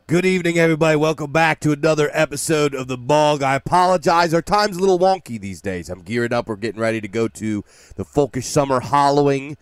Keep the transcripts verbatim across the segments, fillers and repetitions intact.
Good evening, everybody. Welcome back to another episode of The Bog. I apologize. Our time's a little wonky these days. I'm gearing up. We're getting ready to go to the Folkish Summer Hollowing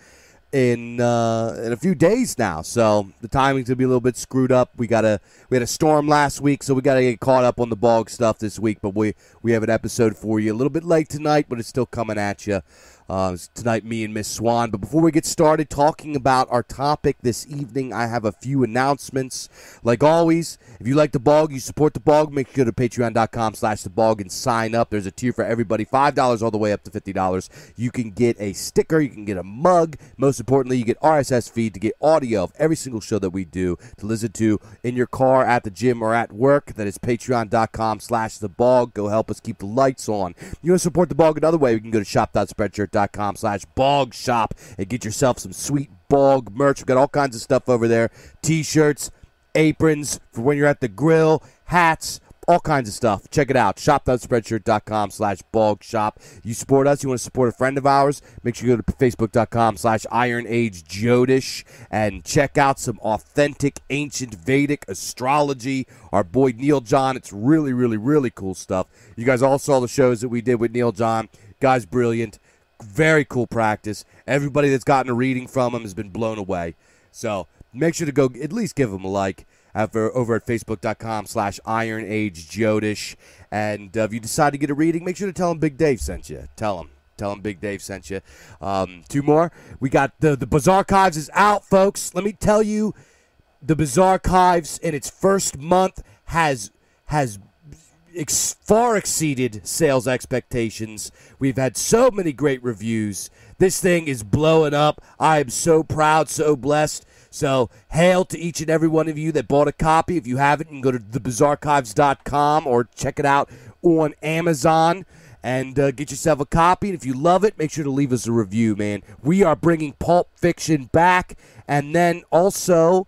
in uh, in a few days now. So the timing's going to be a little bit screwed up. We got a we had a storm last week, so we got to get caught up on the Bog stuff this week. But we, we have an episode for you a little bit late tonight, but it's still coming at you. Uh, tonight, me and Miss Swan. But before we get started talking about our topic this evening, I have a few announcements. Like always, if you like The Bog, you support The Bog, make sure to go to patreon.com slash The Bog and sign up. There's a tier for everybody, five dollars all the way up to fifty dollars. You can get a sticker, you can get a mug. Most importantly, you get R S S feed to get audio of every single show that we do to listen to in your car, at the gym, or at work. That is patreon.com slash The Bog. Go help us keep the lights on. You want to support The Bog another way, we can go to shop.spreadshirt.com slash bog shop and get yourself some sweet Bog merch. We've got all kinds of stuff over there. T-shirts, aprons for when you're at the grill, hats, all kinds of stuff. Check it out. shop.spreadshirt.com slash bog shop. You support us. You want to support a friend of ours, make sure you go to facebook.com slash Iron Age Jodish and check out some authentic ancient Vedic astrology. Our boy Neil John. It's really, really, really cool stuff. You guys all saw the shows that we did with Neil John. Guy's brilliant. Very cool practice. Everybody that's gotten a reading from him has been blown away. So make sure to go at least give him a like after, over at facebook.com slash Iron Age Jodish. And uh, if you decide to get a reading, make sure to tell him Big Dave sent you. Tell him. Tell him Big Dave sent you. Um, two more. We got the, the Bazaar Archives is out, folks. Let me tell you, the Bazaar Archives in its first month has has Ex- far exceeded sales expectations. We've had so many great reviews. This thing is blowing up. I am so proud, so blessed. So hail to each and every one of you that bought a copy. If you haven't, you can go to the bazaar archives dot com or check it out on Amazon and uh, get yourself a copy. And if you love it, make sure to leave us a review, man. We are bringing Pulp Fiction back, and then also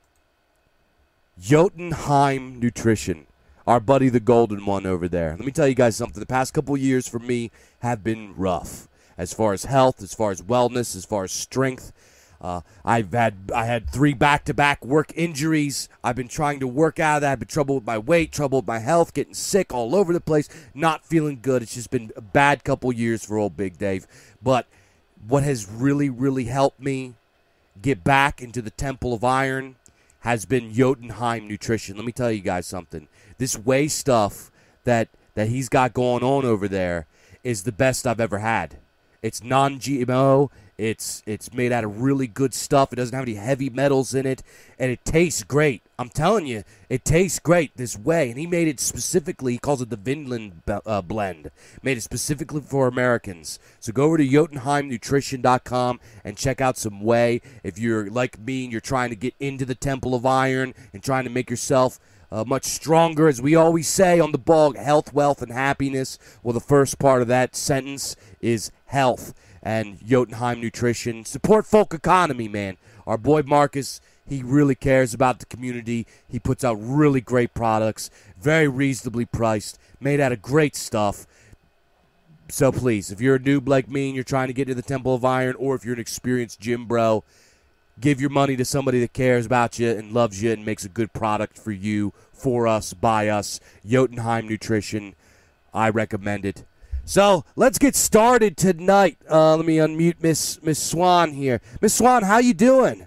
Jotunheim Nutrition. Our buddy, the golden one over there. Let me tell you guys something. The past couple years for me have been rough. As far as health, as far as wellness, as far as strength. Uh, I've had I had three back-to-back work injuries. I've been trying to work out of that. I've been trouble with my weight, trouble with my health, getting sick all over the place, not feeling good. It's just been a bad couple years for old Big Dave. But what has really, really helped me get back into the Temple of Iron has been Jotunheim Nutrition. Let me tell you guys something. This whey stuff that, that he's got going on over there is the best I've ever had. It's non-G M O. It's it's made out of really good stuff. It doesn't have any heavy metals in it, and it tastes great. I'm telling you, it tastes great, this whey. And he made it specifically, he calls it the Vinland uh, blend. Made it specifically for Americans. So go over to jotunheim nutrition dot com and check out some whey. If you're like me and you're trying to get into the Temple of Iron and trying to make yourself Uh, much stronger, as we always say on the Bog, health, wealth, and happiness. Well, the first part of that sentence is health and Jotunheim Nutrition. Support folk economy, man. Our boy Marcus, he really cares about the community. He puts out really great products, very reasonably priced, made out of great stuff. So please, if you're a noob like me and you're trying to get to the Temple of Iron, or if you're an experienced gym bro, give your money to somebody that cares about you and loves you and makes a good product for you, for us, by us. Jotunheim Nutrition. I recommend it. So let's get started tonight. Uh, let me unmute Miss Miss Swan here. Miss Swan, how you doing?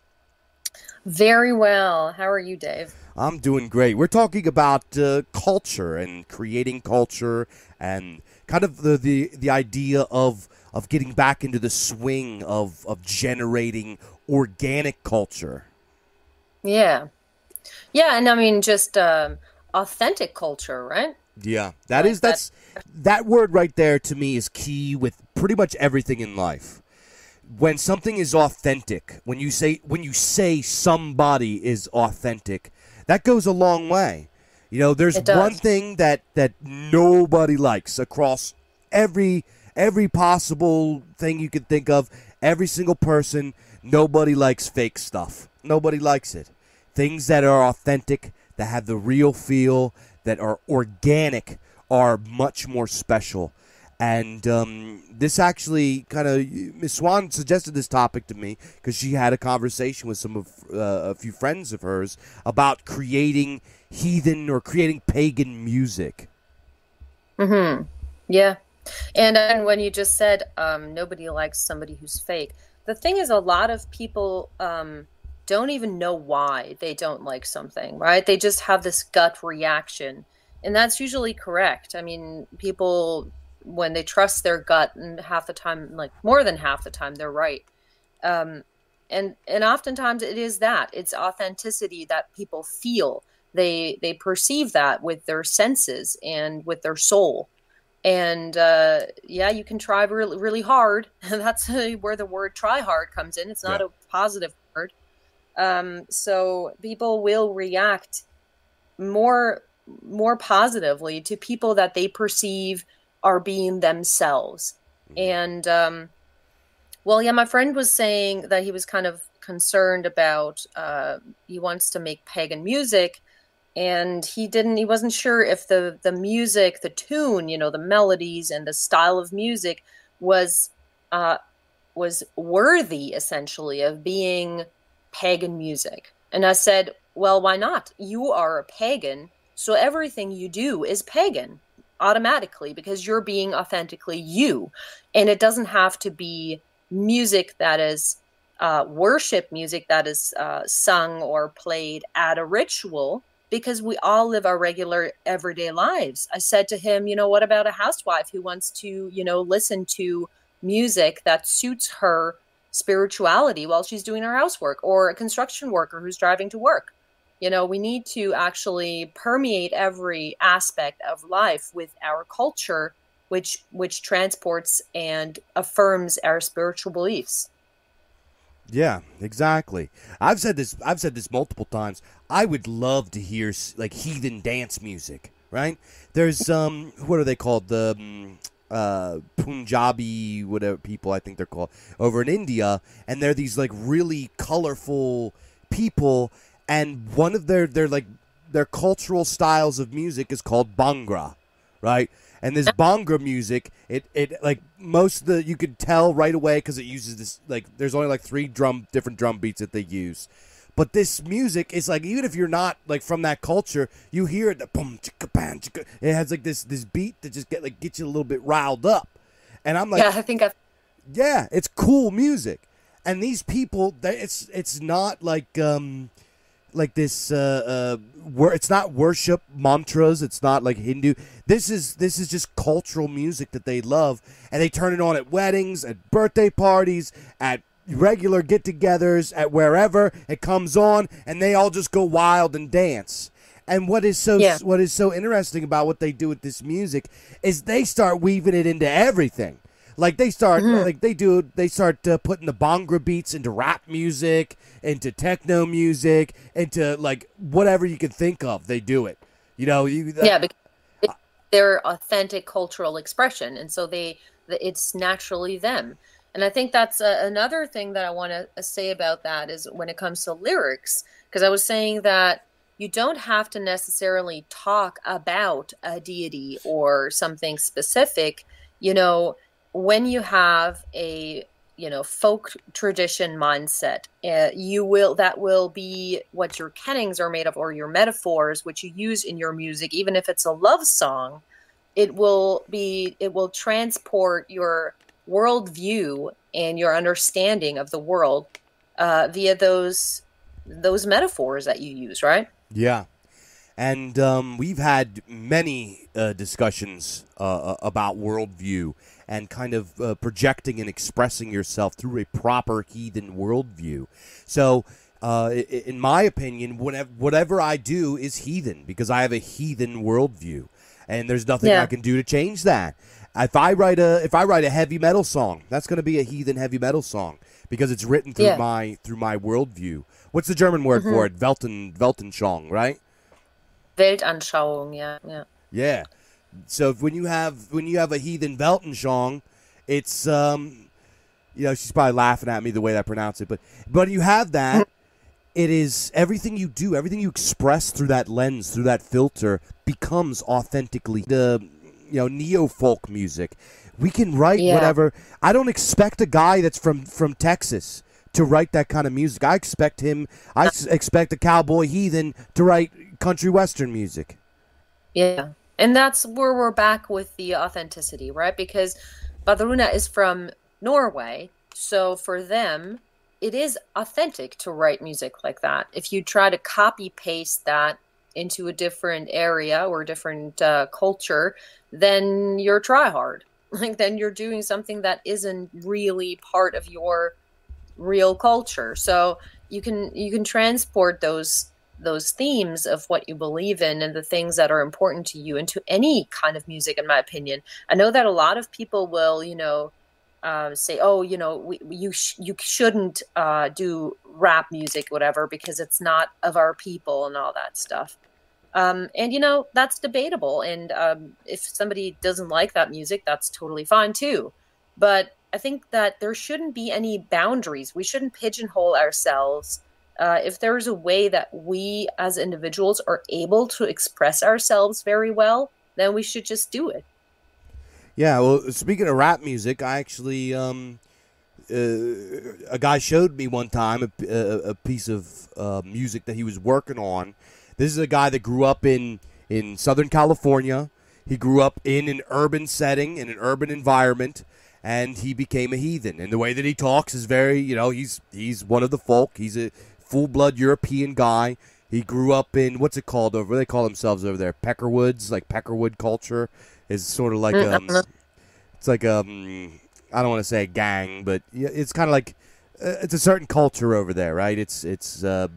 Very well. How are you, Dave? I'm doing great. We're talking about uh, culture and creating culture and kind of the, the, the idea of of getting back into the swing of, of generating organic culture. Yeah. Yeah, and I mean just um, authentic culture, right? Yeah, that Like is that's that word right there to me is key with pretty much everything in life. When something is authentic, when you say when you say somebody is authentic, that goes a long way. You know, there's It does. one thing that that nobody likes across every every possible thing you can think of, every single person. Nobody likes fake stuff. Nobody likes it. Things that are authentic, that have the real feel, that are organic, are much more special. And um, this actually kind of, Miss Swan suggested this topic to me because she had a conversation with some of uh, a few friends of hers about creating heathen or creating pagan music. Mm-hmm. Yeah. And, and when you just said um, nobody likes somebody who's fake, the thing is a lot of people um, don't even know why they don't like something, right? They just have this gut reaction. And that's usually correct. I mean, people, when they trust their gut, and half the time, like more than half the time, they're right. Um, and and oftentimes it is that. It's authenticity that people feel. They they perceive that with their senses and with their soul. And uh, yeah, you can try really, really hard. And that's where the word try hard comes in. It's not Yeah. a positive word. Um, so people will react more more positively to people that they perceive are being themselves. And um, well, yeah, my friend was saying that he was kind of concerned about uh, he wants to make pagan music, and he didn't he wasn't sure if the the music, the tune, you know, the melodies and the style of music was uh, was worthy essentially of being pagan music. And I said, well, why not? You are a pagan, so everything you do is pagan automatically because you're being authentically you. And it doesn't have to be music that is uh, worship music that is uh, sung or played at a ritual, because we all live our regular everyday lives. I said to him, you know, what about a housewife who wants to, you know, listen to music that suits her spirituality while she's doing her housework, or a construction worker who's driving to work? You know, we need to actually permeate every aspect of life with our culture, which which transports and affirms our spiritual beliefs. Yeah, exactly. I've said this. I've said this multiple times. I would love to hear like heathen dance music. Right? There's um, what are they called? The um, uh, Punjabi, whatever people I think they're called over in India, and they're these like really colorful people. And one of their their like their cultural styles of music is called Bhangra, right? And this Bhangra music, it, it like most of the you could tell right away because it uses this like there's only like three drum different drum beats that they use, but this music is like even if you're not like from that culture, you hear it the boom chicka bam chicka. It has like this this beat that just get like gets you a little bit riled up, and I'm like, Yeah, I think I've yeah, it's cool music, and these people, they, it's it's not like um. like this uh uh wor- it's not worship mantras, it's not like Hindu. This is this is just cultural music that they love, and they turn it on at weddings, at birthday parties, at regular get-togethers, at wherever it comes on, and they all just go wild and dance. And what is so Yeah. what is so interesting about what they do with this music is they start weaving it into everything. Like they start, Mhm. like they do, they start uh, putting the Bhangra beats into rap music, into techno music, into like whatever you can think of. They do it. You know, you, uh, yeah, because it's their authentic cultural expression, and so they it's naturally them. And I think that's uh, another thing that I want to say about that is when it comes to lyrics, because I was saying that you don't have to necessarily talk about a deity or something specific. You know, when you have a you know folk tradition mindset, uh, you will that will be what your kennings are made of, or your metaphors which you use in your music. Even if it's a love song, it will be it will transport your worldview and your understanding of the world uh, via those those metaphors that you use, right? yeah. And um, we've had many uh, discussions uh, about worldview and kind of uh, projecting and expressing yourself through a proper heathen worldview. So, uh, in my opinion, whatever, whatever I do is heathen because I have a heathen worldview, and there's nothing Yeah. I can do to change that. If I write a if I write a heavy metal song, that's going to be a heathen heavy metal song because it's written through Yeah. my through my worldview. What's the German word Mhm. for it? Welten Weltanschauung, right? Weltanschauung, yeah, yeah. Yeah. So if- when you have when you have a heathen Weltanschauung, it's um, you know, she's probably laughing at me the way that I pronounce it, but but you have that. It is everything you do, everything you express through that lens, through that filter, becomes authentically the you know neo folk music. We can write Yeah. whatever. I don't expect a guy that's from, from Texas to write that kind of music. I expect him, I s- expect a cowboy heathen to write country western music. Yeah. And that's where we're back with the authenticity, right? Because Badruna is from Norway. So for them, it is authentic to write music like that. If you try to copy paste that into a different area or a different uh, culture, then you're try hard. Like then you're doing something that isn't really part of your real culture. So you can you can transport those those themes of what you believe in and the things that are important to you into any kind of music, in my opinion. I know that a lot of people will, you know, uh, say, "Oh, you know, we, you sh- you shouldn't uh, do rap music, whatever, because it's not of our people and all that stuff." Um, and you know, that's debatable. And um, if somebody doesn't like that music, that's totally fine too. But I think that there shouldn't be any boundaries. We shouldn't pigeonhole ourselves. Uh, if there's a way that we as individuals are able to express ourselves very well, then we should just do it. Yeah, well, speaking of rap music, I actually um, uh, a guy showed me one time a, a, a piece of uh, music that he was working on. This is a guy that grew up in in Southern California. He grew up in an urban setting, in an urban environment, and he became a heathen. And the way that he talks is very, you know, he's he's one of the folk. He's a full blood European guy. He grew up in what's it called over? They call themselves over there Peckerwoods, like Peckerwood culture is sort of like Mm, I um, don't know. it's like um, I don't want to say a gang, but yeah, it's kind of like uh, it's a certain culture over there, right? It's it's uh,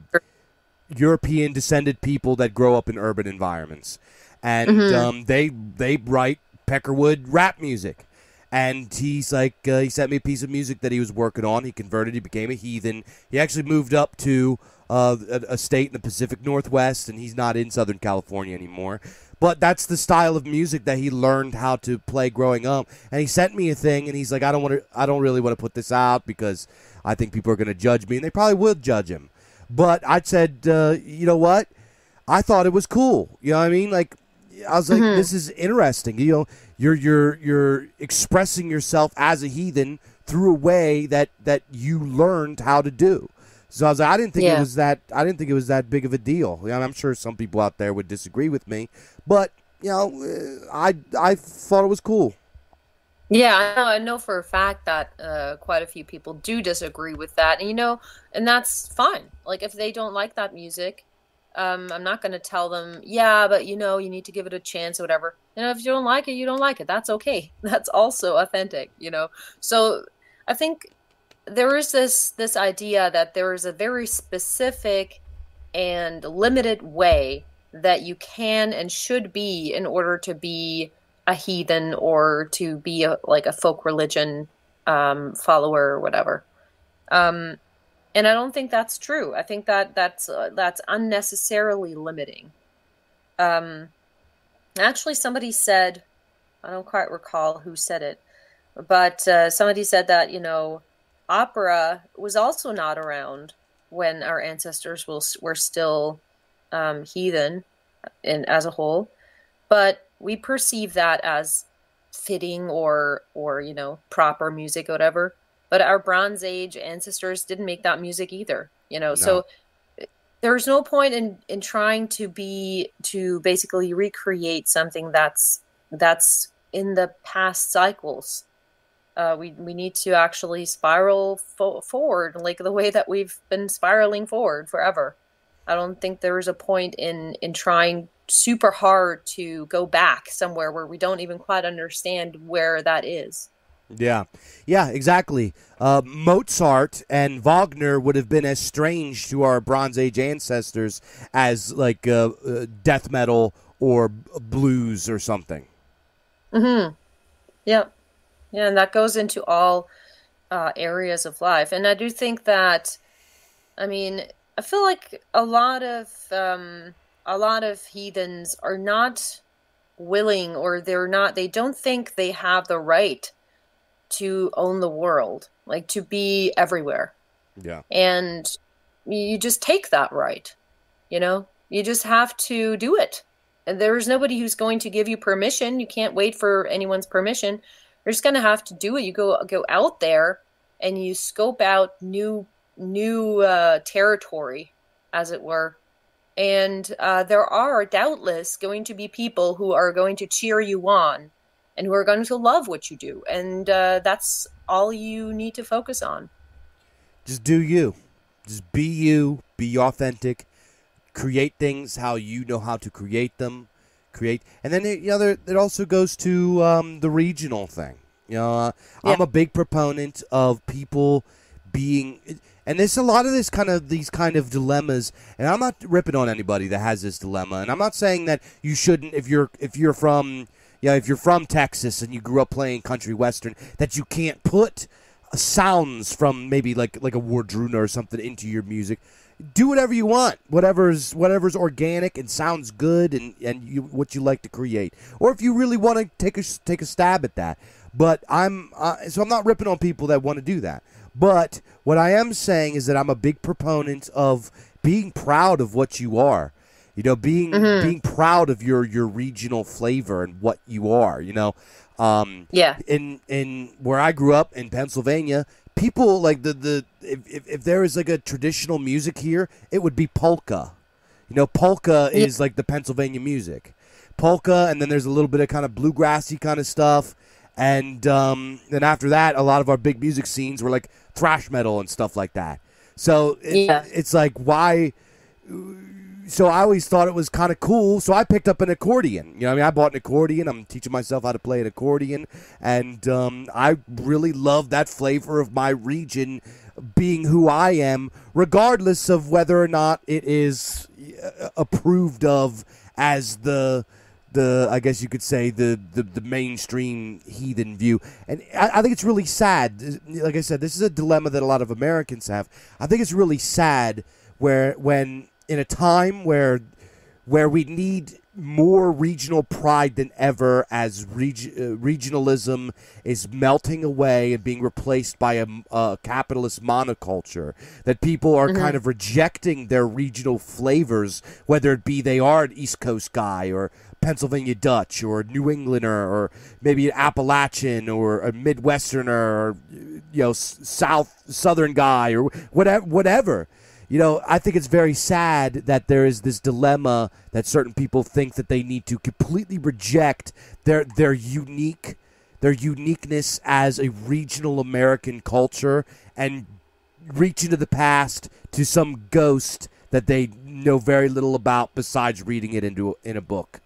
European descended people that grow up in urban environments, and Mhm. um, they they write Peckerwood rap music. And he's like, uh, he sent me a piece of music that he was working on. He converted. He became a heathen. He actually moved up to uh, a, a state in the Pacific Northwest, and he's not in Southern California anymore. But that's the style of music that he learned how to play growing up. And he sent me a thing, and he's like, I don't want to. I don't really want to put this out because I think people are going to judge me, and they probably will judge him. But I said, uh, you know what? I thought it was cool. You know what I mean? Like, I was like, Mhm. this is interesting. You know, you're you're you're expressing yourself as a heathen through a way that that you learned how to do. So I was like, I didn't think it Yeah. was that. I didn't think it was that big of a deal. You know, I'm sure some people out there would disagree with me, but you know, uh, I I thought it was cool. Yeah, I know, I know for a fact that uh, quite a few people do disagree with that, and you know, and that's fine. Like if they don't like that music, um, I'm not going to tell them, yeah, but you know, you need to give it a chance or whatever. You know, if you don't like it, you don't like it. That's okay. That's also authentic, you know. So I think there is this this idea that there is a very specific and limited way that you can and should be in order to be a heathen or to be a, like a folk religion um, follower or whatever. Um, and I don't think that's true. I think that that's uh, that's unnecessarily limiting. Um, actually, somebody said, I don't quite recall who said it, but uh, somebody said that, you know, opera was also not around when our ancestors was, were still um, heathen in as a whole, but we perceive that as fitting or or you know proper music or whatever. But our Bronze Age ancestors didn't make that music either, you know. No. So there's no point in in trying to be to basically recreate something that's that's in the past cycles. Uh, we we need to actually spiral fo- forward like the way that we've been spiraling forward forever. I don't think there is a point in in trying super hard to go back somewhere where we don't even quite understand where that is. Yeah, yeah, exactly. Uh, Mozart and Wagner would have been as strange to our Bronze Age ancestors as like uh, uh, death metal or b- blues or something. Mm-hmm. Yeah, yeah, and that goes into all uh, areas of life. And I do think that, I mean, I feel like a lot of um, a lot of heathens are not willing, or they're not, they don't think they have the right to own the world, like to be everywhere. Yeah. And you just take that right, you know? You just have to do it. And there's nobody who's going to give you permission. You can't wait for anyone's permission. You're just gonna have to do it. You go go out there and you scope out new new uh, territory, as it were. And uh, there are doubtless going to be people who are going to cheer you on and who are going to love what you do. And uh, that's all you need to focus on. Just do you. Just be you. Be authentic. Create things how you know how to create them. Create. And then, it, you know, there, it also goes to um, the regional thing. You know, uh, Yeah. I'm a big proponent of people being... And there's a lot of this kind of these kind of dilemmas, and I'm not ripping on anybody that has this dilemma. And I'm not saying that you shouldn't, if you're if you're from, yeah, if you're from Texas and you grew up playing country western, that you can't put sounds from maybe like like a Wardruna or something into your music. Do whatever you want, whatever's whatever's organic and sounds good, and and you, what you like to create, or if you really want to take a take a stab at that. But I'm uh, so I'm not ripping on people that want to do that. But what I am saying is that I'm a big proponent of being proud of what you are. You know, being Mhm. being proud of your, your regional flavor and what you are. You know, um, Yeah. in in where I grew up in Pennsylvania, people like the the if, if if there is like a traditional music here, it would be polka. You know, polka Yeah. is like the Pennsylvania music, polka, and then there's a little bit of kind of bluegrassy kind of stuff. And um, then after that, a lot of our big music scenes were like thrash metal and stuff like that. So it, Yeah. it's like, why? So I always thought it was kind of cool. So I picked up an accordion. You know, what I mean, I bought an accordion. I'm teaching myself how to play an accordion, and um, I really love that flavor of my region being who I am, regardless of whether or not it is uh, approved of as the. The I guess you could say the, the, the mainstream heathen view, and I, I think it's really sad. Like I said, this is a dilemma that a lot of Americans have. I think it's really sad where when in a time where where we need more regional pride than ever, as reg- uh, regionalism is melting away and being replaced by a, a capitalist monoculture, that people are kind of rejecting their regional flavors, whether it be they are an East Coast guy or Pennsylvania Dutch or New Englander or maybe an Appalachian or a Midwesterner or, you know, s- South Southern guy or whatever, whatever. You know, I think it's very sad that there is this dilemma that certain people think that they need to completely reject their their unique their uniqueness as a regional American culture and reach into the past to some ghost that they know very little about besides reading it into in a book.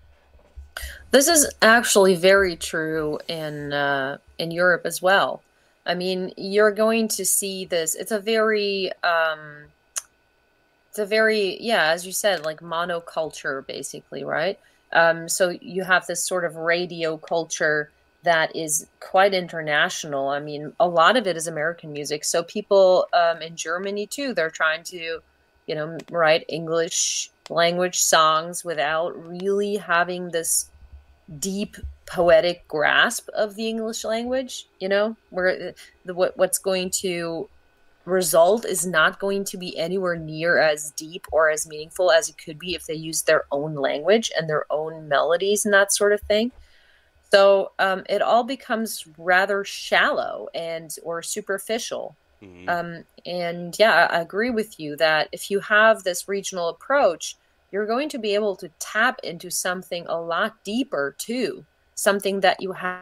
This is actually very true in uh, in Europe as well. I mean, you're going to see this. It's a very, um, it's a very, yeah, as you said, like monoculture, basically, right? Um, so you have this sort of radio culture that is quite international. I mean, a lot of it is American music. So people um, in Germany too, they're trying to, you know, write English language songs without really having this deep poetic grasp of the English language, you know, where the what what's going to result is not going to be anywhere near as deep or as meaningful as it could be if they use their own language and their own melodies and that sort of thing. So um, it all becomes rather shallow and or superficial. Mm-hmm. Um, and yeah, I agree with you that if you have this regional approach, you're going to be able to tap into something a lot deeper too, something that you ha-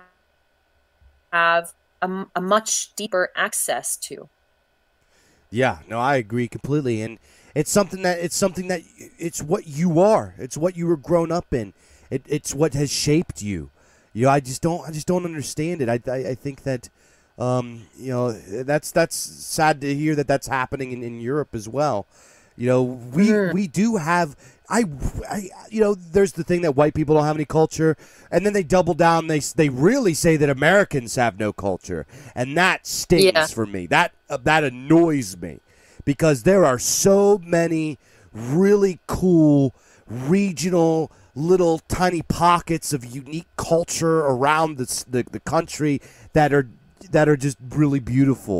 have a, a much deeper access to. Yeah, no, I agree completely, and it's something that it's something that it's what you are. It's what you were grown up in. It, it's what has shaped you. You know, I just don't, I just don't understand it. I, I, I think that, um, you know, that's that's sad to hear that that's happening in, in Europe as well. You know, we Mhm. we do have. I, I, you know, there's the thing that white people don't have any culture, and then they double down. They they really say that Americans have no culture, and that stings Yeah. for me. That uh, that annoys me because there are so many really cool regional little tiny pockets of unique culture around the s- the, the country that are that are just really beautiful.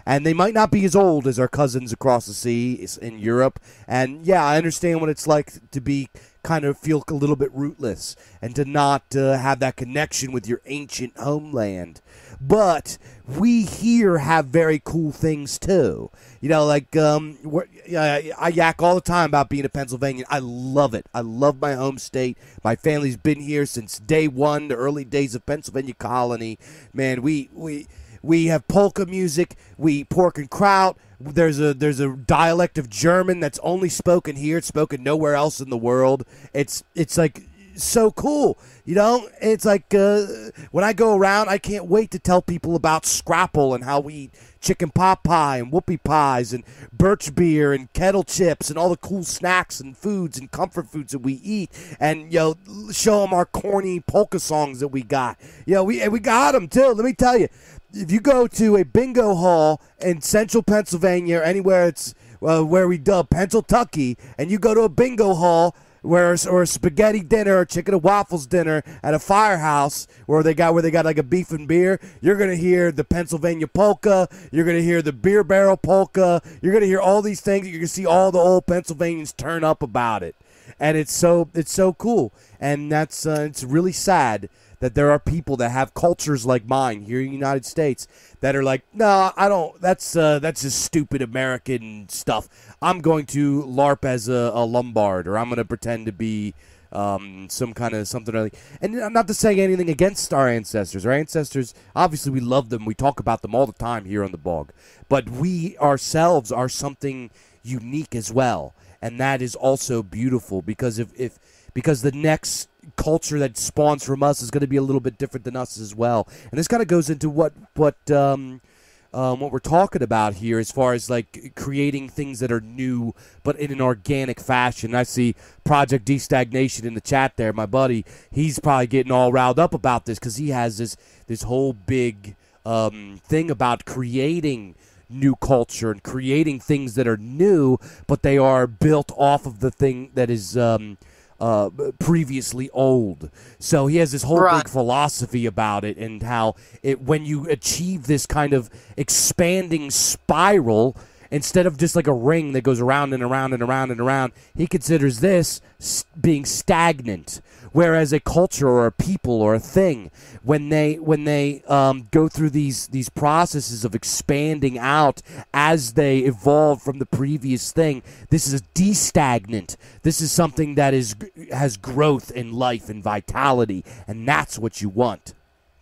and they might not be as old as our cousins across the sea in Europe. And yeah, I understand what it's like to be kind of feel a little bit rootless and to not uh, have that connection with your ancient homeland. But we here have very cool things too. You know, like um, uh, I yak all the time about being a Pennsylvanian. I love it. I love my home state. My family's been here since day one, the early days of Pennsylvania colony. Man, we we we have polka music. We eat pork and kraut. There's a there's a dialect of German that's only spoken here. It's spoken nowhere else in the world. It's it's like so cool, you know. It's like uh, when I go around, I can't wait to tell people about Scrapple and how we eat chicken pot pie and whoopie pies and birch beer and kettle chips and all the cool snacks and foods and comfort foods that we eat, and you know, show them our corny polka songs that we got. You know, we and we got them too. Let me tell you. If you go to a bingo hall in central Pennsylvania or anywhere it's uh, where we dub Pennsyltucky, and you go to a bingo hall where or a spaghetti dinner or chicken and waffles dinner at a firehouse where they got where they got like a beef and beer, you're gonna hear the Pennsylvania polka, you're gonna hear the beer barrel polka, you're gonna hear all these things. You're gonna see all the old Pennsylvanians turn up about it, and it's so it's so cool, and that's uh, it's really sad that there are people that have cultures like mine here in the United States that are like, no, I don't, that's uh, that's just stupid American stuff. I'm going to LARP as a, a Lombard, or I'm going to pretend to be um, some kind of something. Like, and I'm not to say anything against our ancestors. Our ancestors, obviously we love them. We talk about them all the time here on the Bog. But we ourselves are something unique as well. And that is also beautiful because if, if because the next culture that spawns from us is going to be a little bit different than us as well. And this kind of goes into what what um, um, what we're talking about here as far as like creating things that are new but in an organic fashion. I see Project Destagnation in the chat there, my buddy. He's probably getting all riled up about this because he has this this whole big um, thing about creating new culture and creating things that are new, but they are built off of the thing that is um, uh, previously old. So he has this whole Right. big philosophy about it, and how it when you achieve this kind of expanding spiral, instead of just like a ring that goes around and around and around and around, he considers this s- being stagnant. Whereas a culture or a people or a thing, when they when they um, go through these these processes of expanding out as they evolve from the previous thing, this is a destagnant. This is something that is has growth and life and vitality, and that's what you want.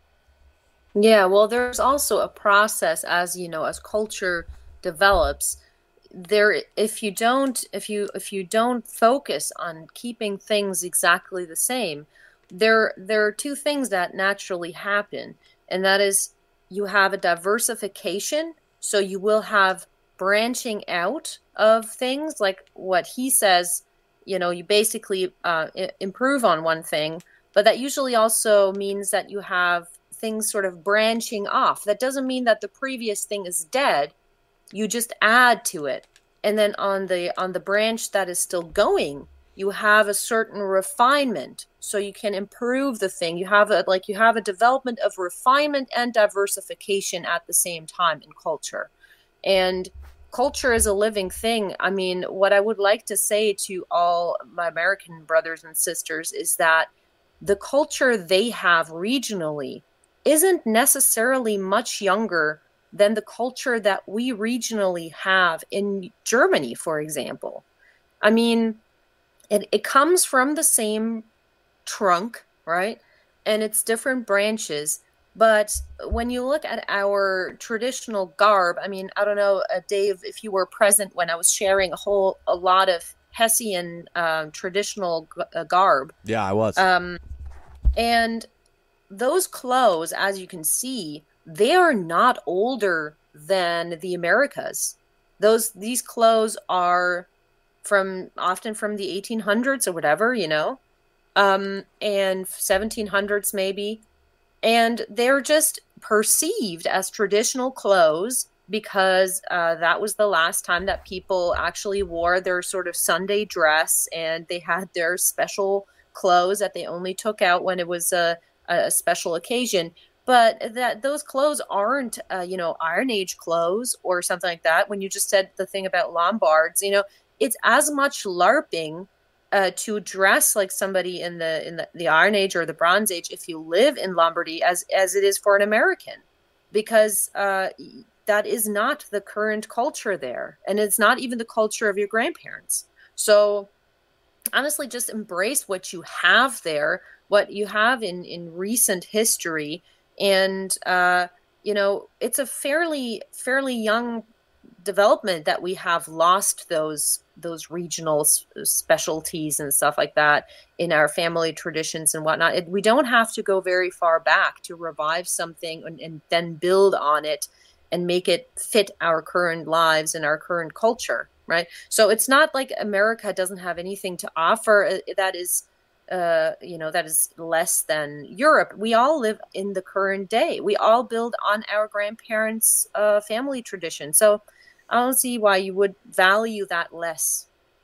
Yeah, well, there's also a process as, you know, as culture develops. There, if you don't, if you if you don't focus on keeping things exactly the same, there there are two things that naturally happen, and that is you have a diversification, so you will have branching out of things, like what he says, you know, you basically uh, i- improve on one thing, but that usually also means that you have things sort of branching off. That doesn't mean that the previous thing is dead. You just add to it, and then on the on the branch that is still going, you have a certain refinement, so you can improve the thing. You have a like you have a development of refinement and diversification at the same time in culture. And culture is a living thing. I mean, what I would like to say to all my American brothers and sisters is that the culture they have regionally isn't necessarily much younger than the culture that we regionally have in Germany, for example. I mean, it, it comes from the same trunk, right? And it's different branches. But when you look at our traditional garb, I mean, I don't know, uh, Dave, if you were present when I was sharing a whole, a lot of Hessian uh, traditional g- uh, garb. Yeah, I was. Um, and those clothes, as you can see, they are not older than the Americas. Those these clothes are from often from the eighteen hundreds or whatever, you know, um, and seventeen hundreds maybe, and they're just perceived as traditional clothes because uh, that was the last time that people actually wore their sort of Sunday dress, and they had their special clothes that they only took out when it was a, a special occasion. but that those clothes aren't, uh, you know, Iron Age clothes or something like that. When you just said the thing about Lombards, you know, it's as much LARPing uh, to dress like somebody in the in the, the Iron Age or the Bronze Age if you live in Lombardy as as it is for an American, because uh, that is not the current culture there, and it's not even the culture of your grandparents. So honestly, just embrace what you have there, what you have in in recent history, and uh, you know, it's a fairly fairly young development that we have lost those those regional s- specialties and stuff like that in our family traditions and whatnot. It, we don't have to go very far back to revive something and, and then build on it and make it fit our current lives and our current culture, right? So it's not like America doesn't have anything to offer uh, that is uh, you know, that is less than Europe. We all live in the current day. We all build on our grandparents' uh, family tradition. So I don't see why you would value that less.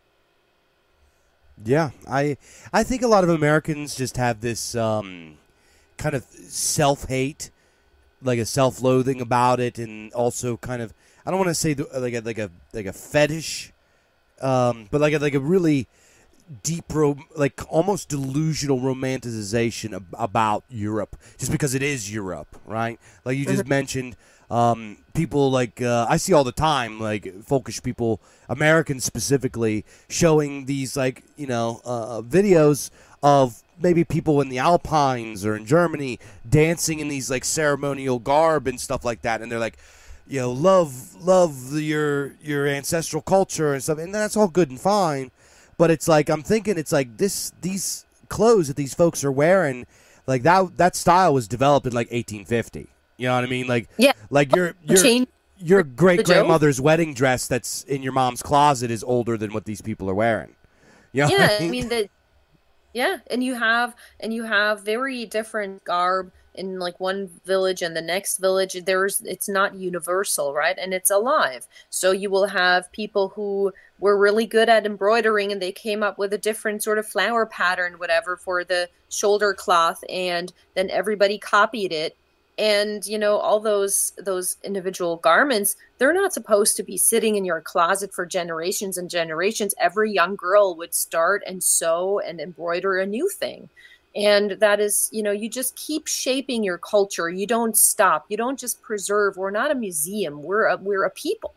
Yeah, I I think a lot of Americans just have this um, kind of self-hate, like a self-loathing about it, and also kind of, I don't want to say the, like a like a like a fetish, um, but like a, like a really deep, ro- like almost delusional romanticization ab- about Europe, just because it is Europe, right? Like you just Mhm. mentioned, um, people like uh, I see all the time, like folkish people, Americans specifically, showing these like you know uh, videos of maybe people in the Alpines or in Germany dancing in these like ceremonial garb and stuff like that, and they're like, you know, love love the, your your ancestral culture and stuff, and that's all good and fine. But it's like I'm thinking it's like this these clothes that these folks are wearing, like that that style was developed in like eighteen fifty. You know what I mean? Like Yeah, like your your change your the great joke. grandmother's wedding dress that's in your mom's closet is older than what these people are wearing. You know what I Yeah, I mean? mean that. Yeah, and you have and you have very different garb in like one village and the next village. There's it's not universal, right? And it's alive. So you will have people who were really good at embroidering and they came up with a different sort of flower pattern, whatever, for the shoulder cloth, and then everybody copied it. And you know, all those those individual garments, they're not supposed to be sitting in your closet for generations and generations. Every young girl would start and sew and embroider a new thing. And that is, you know, you just keep shaping your culture. You don't stop. You don't just preserve. We're not a museum. We're a, we're a people.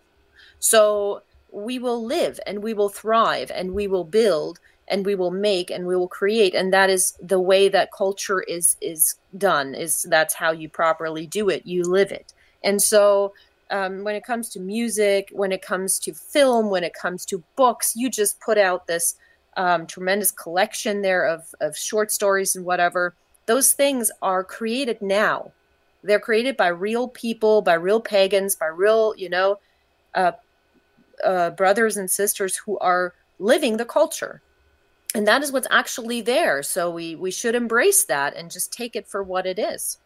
So we will live and we will thrive and we will build and we will make and we will create, and that is the way that culture is is done. Is that's how you properly do it. You live it. And so um, when it comes to music, when it comes to film, when it comes to books, you just put out this um, tremendous collection there of of short stories and whatever. Those things are created now. They're created by real people, by real pagans, by real, you know, uh, uh, brothers and sisters who are living the culture, and that is what's actually there. So we we should embrace that and just take it for what it is.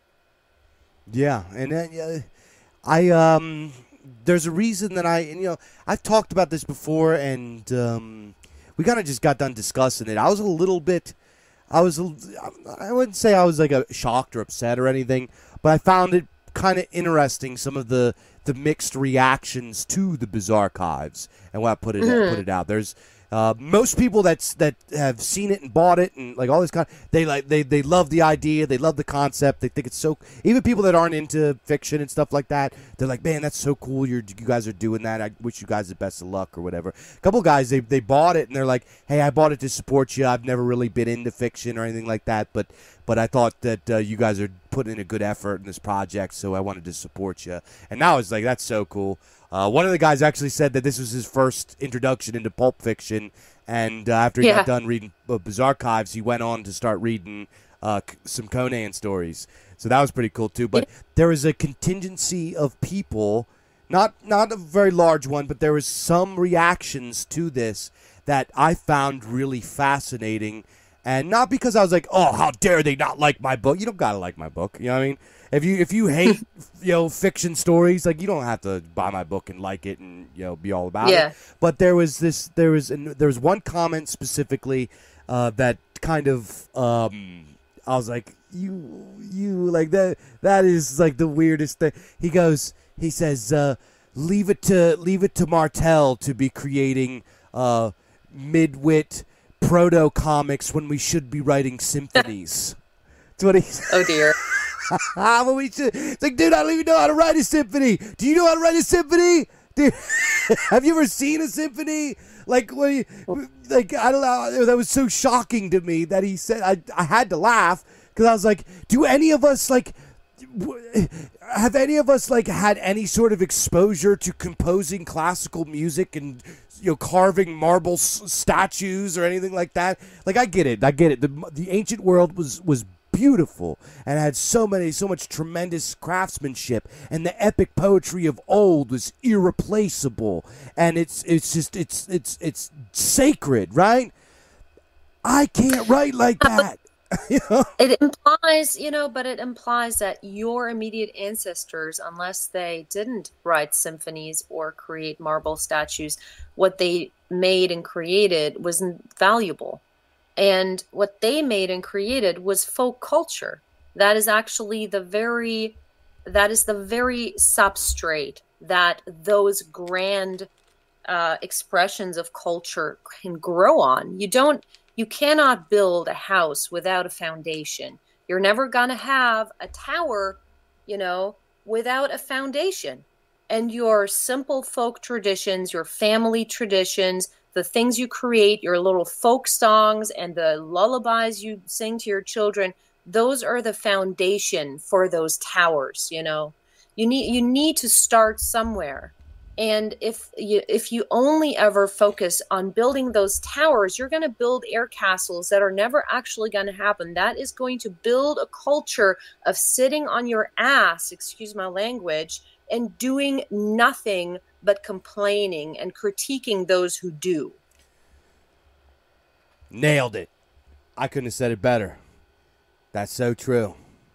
Yeah, and then uh, I um, there's a reason that I and, you know I've talked about this before, and um, we kind of just got done discussing it. I was a little bit, I was, a- I wouldn't say I was like a shocked or upset or anything, but I found it kind of interesting some of the the mixed reactions to the Bizarre Archives and when I put it put Mhm. it out. There's uh, most people that's that have seen it and bought it and like all this kind they like they they love the idea, they love the concept, they think it's so, even people that aren't into fiction and stuff like that, they're like, man, that's so cool, you're you guys are doing that, I wish you guys the best of luck or whatever. A couple guys, they they bought it and they're like, hey, I bought it to support you, I've never really been into fiction or anything like that, but but I thought that uh, you guys are putting in a good effort in this project, so I wanted to support you. And now it's like, that's so cool. Uh, one of the guys actually said that this was his first introduction into pulp fiction, and uh, after he got Yeah. done reading uh, Bizarre Archives, he went on to start reading uh, c- some Conan stories. So that was pretty cool too. But there is a contingency of people, not not a very large one, but there was some reactions to this that I found really fascinating. And not because I was like, oh, how dare they not like my book. You don't gotta like my book. You know what I mean? If you if you hate you know fiction stories, like you don't have to buy my book and like it and you know be all about Yeah. it. But there was this there was an, there was one comment specifically uh, that kind of um, I was like, you, you, like that, that is like the weirdest thing. He goes, he says, uh, leave it to, leave it to Martel to be creating, uh, mid-wit proto-comics when we should be writing symphonies. That's what he said. Oh, dear. Well, we should, it's like, dude, I don't even know how to write a symphony. Do you know how to write a symphony? Dude, have you ever seen a symphony? Like, when you, like I don't know. That was so shocking to me that he said. I I had to laugh because I was like, do any of us like have any of us like had any sort of exposure to composing classical music and you know carving marble s- statues or anything like that? Like, I get it. I get it. The the ancient world was was. beautiful and had so many so much tremendous craftsmanship, and the epic poetry of old was irreplaceable, and it's it's just it's it's it's sacred, right? I can't write like that. You know? It implies, you know, but it implies that your immediate ancestors, unless they didn't write symphonies or create marble statues, what they made and created wasn't valuable. And what they made and created was folk culture. That is actually the very, that is the very substrate that those grand uh, expressions of culture can grow on. You don't, you cannot build a house without a foundation. You're never going to have a tower, you know, without a foundation. And your simple folk traditions, your family traditions, the things you create, your little folk songs and the lullabies you sing to your children, those are the foundation for those towers, you know. You need you need to start somewhere. And if you if you only ever focus on building those towers, you're going to build air castles that are never actually going to happen. That is going to build a culture of sitting on your ass, excuse my language, and doing nothing but complaining and critiquing those who do. Nailed it. I couldn't have said it better. That's so true.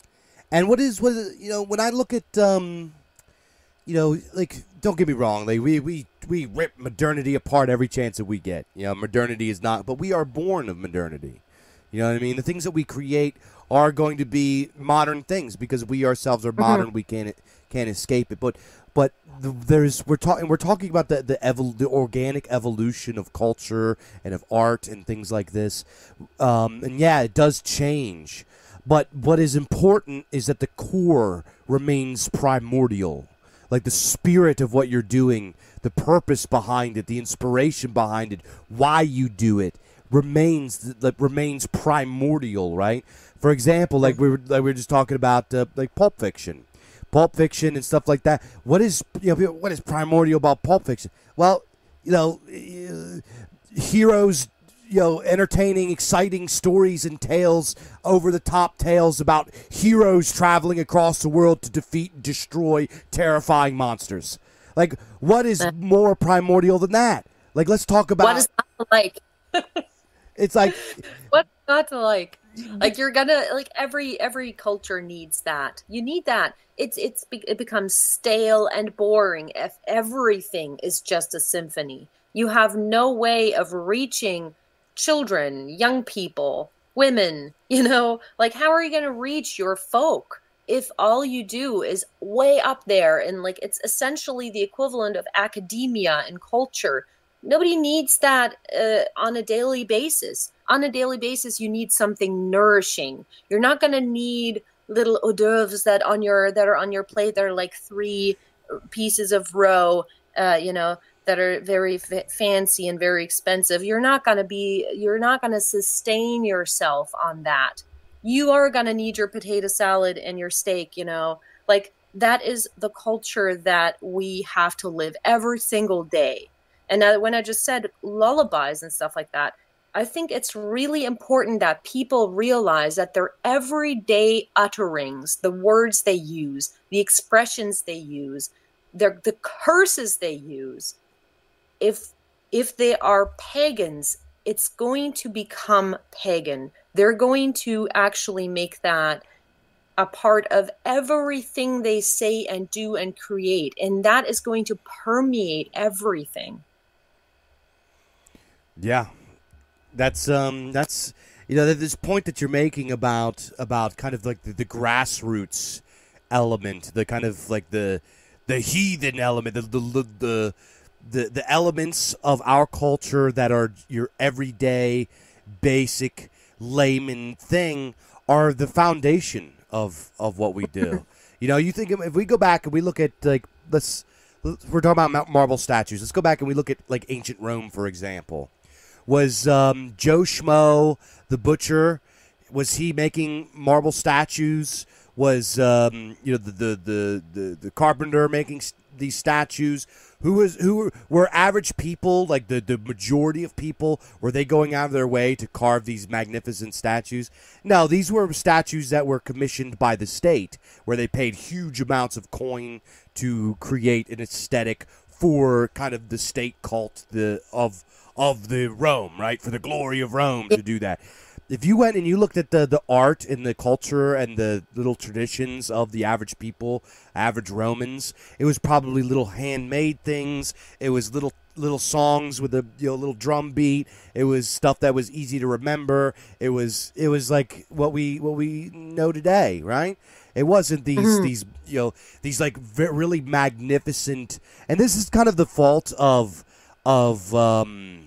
And what is, what is, you know, when I look at, um, you know, like, don't get me wrong, like, we, we, we rip modernity apart every chance that we get. You know, modernity is not, but we are born of modernity. You know what I mean? The things that we create are going to be modern things because we ourselves are modern. Mm-hmm. We can't can't escape it. But but the, there's we're talking we're talking about the the, evol- the organic evolution of culture and of art and things like this. Um, and yeah, it does change. But what is important is that the core remains primordial. Like the spirit of what you're doing, the purpose behind it, the inspiration behind it, why you do it remains that remains primordial, right? For example, like we were like we were just talking about, uh, like Pulp Fiction, Pulp Fiction and stuff like that. What is you know what is primordial about Pulp Fiction? Well, you know, uh, heroes, you know, entertaining, exciting stories and tales, over the top tales about heroes traveling across the world to defeat and destroy terrifying monsters. Like, what is more primordial than that? Like, let's talk about what is that like. It's like what not to like. Like you're gonna like every every culture needs that. You need that. It's it's it becomes stale and boring if everything is just a symphony. You have no way of reaching children, young people, women. You know, like how are you gonna reach your folk if all you do is way up there and like it's essentially the equivalent of academia and culture. Nobody needs that uh, on a daily basis. On a daily basis, you need something nourishing. You're not going to need little hors d'oeuvres that on your that are on your plate. They're like three pieces of roe, uh, you know, that are very f- fancy and very expensive. You're not going to be. You're not going to sustain yourself on that. You are going to need your potato salad and your steak. You know, like that is the culture that we have to live every single day. And now, when I just said lullabies and stuff like that, I think it's really important that people realize that their everyday utterings, the words they use, the expressions they use, their, the curses they use, if if they are pagans, it's going to become pagan. They're going to actually make that a part of everything they say and do and create. And that is going to permeate everything. Yeah, that's um, that's You know, this point that you're making about about kind of like the, the grassroots element, the kind of like the the heathen element, the the the the, the elements of our culture that are your everyday, basic layman thing are the foundation of of what we do. You know, you think if we go back and we look at like let's we're talking about marble statues. Let's go back and we look at like ancient Rome, for example. Was um, Joe Schmo the butcher? Was he making marble statues? Was um, you know the the, the the the carpenter making st- these statues? Who was who were, were average people, like the, the majority of people, were they going out of their way to carve these magnificent statues? No, these were statues that were commissioned by the state, where they paid huge amounts of coin to create an aesthetic for kind of the state cult the of of the Rome, right? For the glory of Rome to do that. If you went and you looked at the, the art and the culture and the little traditions of the average people, average Romans, it was probably little handmade things. It was little little songs with a you know little drum beat. It was stuff that was easy to remember. It was it was like what we what we know today, right? It wasn't these mm-hmm. these you know these like very, really magnificent. And this is kind of the fault of of. Um,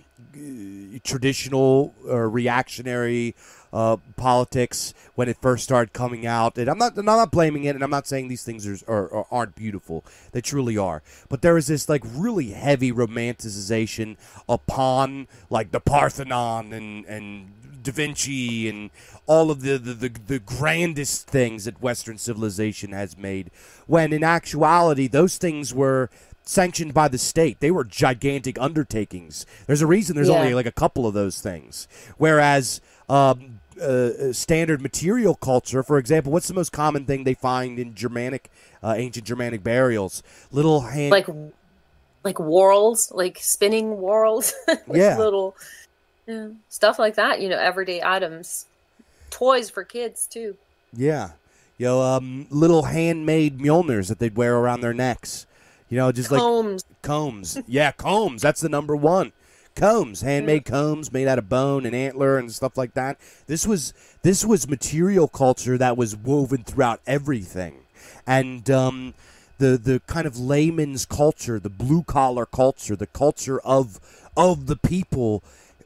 traditional or reactionary uh, politics when it first started coming out, and I'm not, I'm not blaming it, and I'm not saying these things are, are, are aren't beautiful. They truly are. But there is this like really heavy romanticization upon like the Parthenon and and Da Vinci and all of the the, the the grandest things that Western civilization has made. When in actuality, those things were sanctioned by the state. They were gigantic undertakings. There's a reason there's yeah. only like a couple of those things. Whereas um, uh, standard material culture, for example, what's the most common thing they find in Germanic, uh, ancient Germanic burials? Little hand... Like like whorls, like spinning whorls. like yeah. Little yeah, stuff like that, you know, everyday items. Toys for kids, too. Yeah. You know, um, little handmade Mjolnirs that they'd wear around their necks. You know, just combs. like combs. Yeah, combs. That's the number one. Combs, handmade yeah. combs made out of bone and antler and stuff like that. This was this was material culture that was woven throughout everything, and um, the the kind of layman's culture, the blue collar culture, the culture of of the people.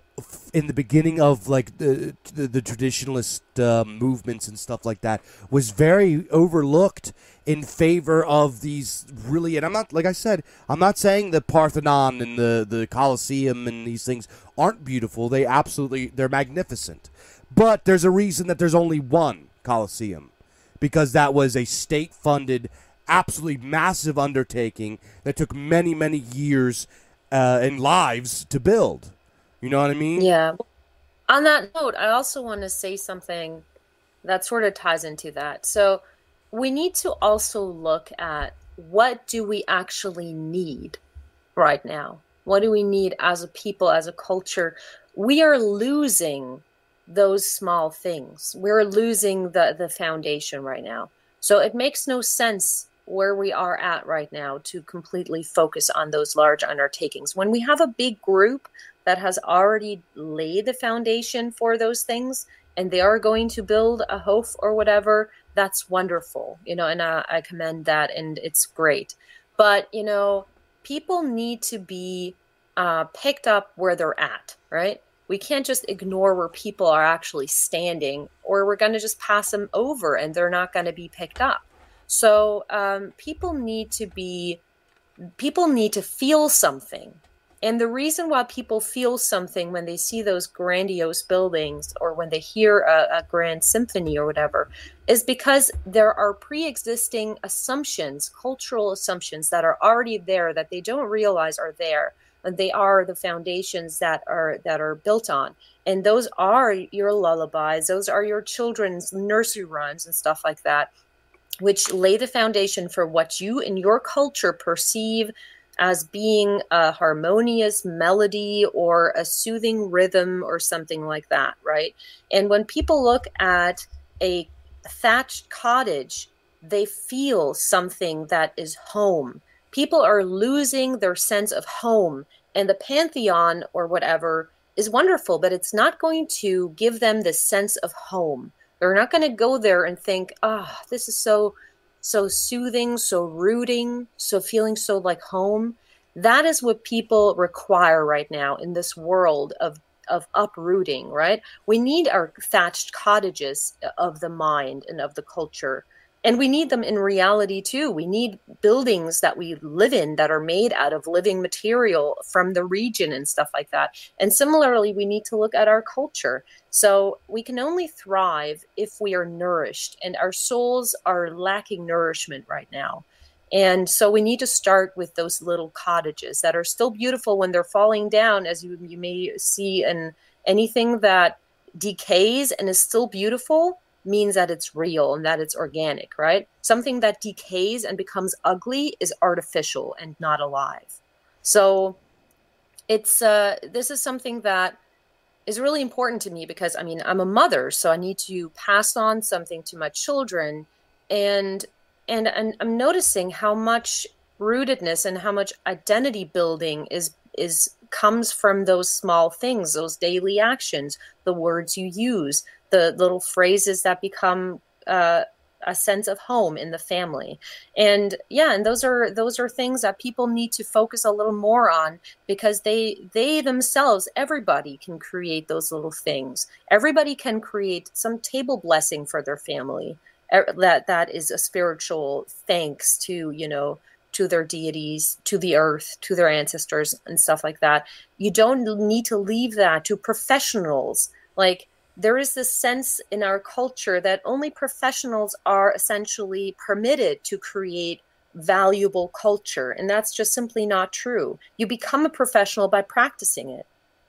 In the beginning of like the the, the traditionalist uh, movements and stuff like that was very overlooked in favor of these really, and I'm not, like I said, I'm not saying the Parthenon and the, the Colosseum and these things aren't beautiful. They absolutely, they're magnificent. But there's a reason that there's only one Colosseum, because that was a state-funded, absolutely massive undertaking that took many, many years uh, and lives to build. You know what I mean? Yeah. On that note, I also want to say something that sort of ties into that. So we need to also look at what do we actually need right now? What do we need as a people, as a culture? We are losing those small things. We're losing the, the foundation right now. So it makes no sense where we are at right now to completely focus on those large undertakings. When we have a big group that has already laid the foundation for those things and they are going to build a Hof or whatever, that's wonderful, you know, and I, I commend that and it's great. But, you know, people need to be uh, picked up where they're at, right? We can't just ignore where people are actually standing or we're going to just pass them over and they're not going to be picked up. So um, people need to be, people need to feel something. And the reason why people feel something when they see those grandiose buildings or when they hear a, a grand symphony or whatever is because there are pre-existing assumptions, cultural assumptions that are already there that they don't realize are there. And they are the foundations that are that are built on. And those are your lullabies. Those are your children's nursery rhymes and stuff like that, which lay the foundation for what you in your culture perceive as being a harmonious melody or a soothing rhythm or something like that, right? And when people look at a thatched cottage, they feel something that is home. People are losing their sense of home, and the Pantheon or whatever is wonderful, but it's not going to give them this sense of home. They're not going to go there and think, ah, oh, this is so, so soothing, so rooting, so feeling so like home. That is what people require right now in this world of of uprooting, right? We need our thatched cottages of the mind and of the culture. And we need them in reality too. We need buildings that we live in that are made out of living material from the region and stuff like that. And similarly, we need to look at our culture. So we can only thrive if we are nourished, and our souls are lacking nourishment right now. And so we need to start with those little cottages that are still beautiful when they're falling down, as you, you may see. And anything that decays and is still beautiful means that it's real and that it's organic, right? Something that decays and becomes ugly is artificial and not alive. So it's uh, this is something that is really important to me because, I mean, I'm a mother, so I need to pass on something to my children. And And, and I'm noticing how much rootedness and how much identity building is is comes from those small things, those daily actions, the words you use, the little phrases that become uh, a sense of home in the family. And yeah, and those are those are things that people need to focus a little more on, because they they themselves, everybody can create those little things. Everybody can create some table blessing for their family. That that is a spiritual thanks to, you know, to their deities, to the earth, to their ancestors and stuff like that. You don't need to leave that to professionals. Like, there is this sense in our culture that only professionals are essentially permitted to create valuable culture. And that's just simply not true. You become a professional by practicing it.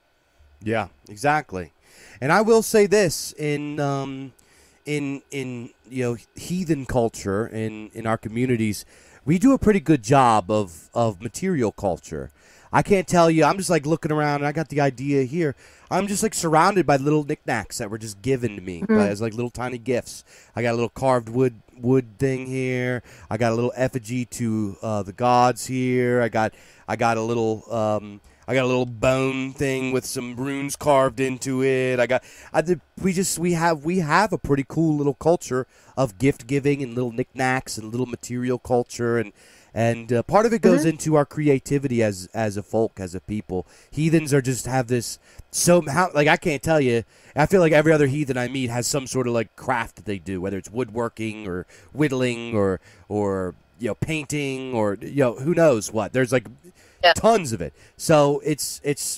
Yeah, exactly. And I will say this, in um in in you know heathen culture in in our communities, we do a pretty good job of of material culture. I can't tell you, I'm just like looking around and I got the idea here. I'm just like surrounded by little knickknacks that were just given to me mm-hmm. by, as like little tiny gifts. I got a little carved wood wood thing here. I got a little effigy to uh, the gods here. I got I got a little um, I got a little bone thing with some runes carved into it. I got I did, we just we have we have a pretty cool little culture of gift giving and little knickknacks and little material culture, and and uh, part of it goes mm-hmm. into our creativity as as a folk, as a people. Heathens are just have this so how like I can't tell you. I feel like every other heathen I meet has some sort of like craft that they do, whether it's woodworking or whittling or or you know painting or you know who knows what. There's like yeah. tons of it. So it's it's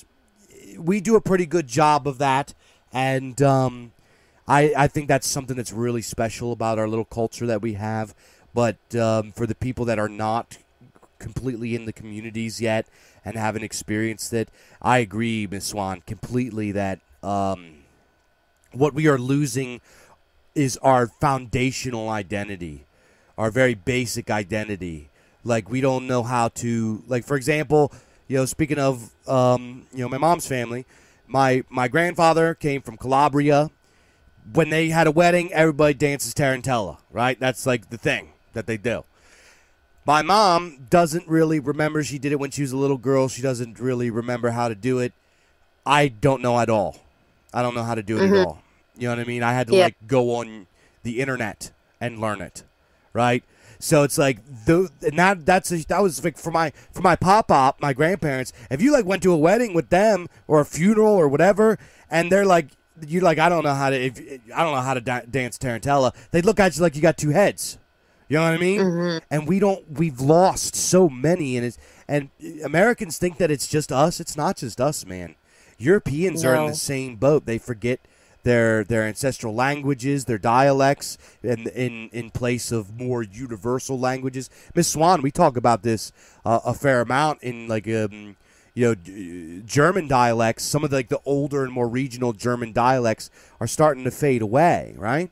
we do a pretty good job of that, and um, I I think that's something that's really special about our little culture that we have. But um, for the people that are not completely in the communities yet and haven't experienced it, I agree, Miz Swan, completely that um, what we are losing is our foundational identity, our very basic identity. Like, we don't know how to, like, for example, you know, speaking of, um, you know, my mom's family, my my grandfather came from Calabria. When they had a wedding, everybody dances Tarantella, right? That's like the thing that they do. My mom doesn't really remember. She did it when she was a little girl. She doesn't really remember how to do it. I don't know at all. I don't know how to do it mm-hmm. at all. You know what I mean? I had to, yeah. like, go on the internet and learn it, right? So it's like, the, and that that's a, that was like for my for my pop-pop, my grandparents. If you, like, went to a wedding with them or a funeral or whatever, and they're like, you're like, I don't know how to, if, I don't know how to da- dance Tarantella. They'd look at you like you got two heads. You know what I mean? Mm-hmm. And we don't, we've lost so many, and it's, and Americans think that it's just us. It's not just us, man. Europeans no. are in the same boat. They forget their their ancestral languages, their dialects, in in, in place of more universal languages. Miss Swan, we talk about this uh, a fair amount in like um, you know, German dialects. Some of the, like the older and more regional German dialects are starting to fade away, right?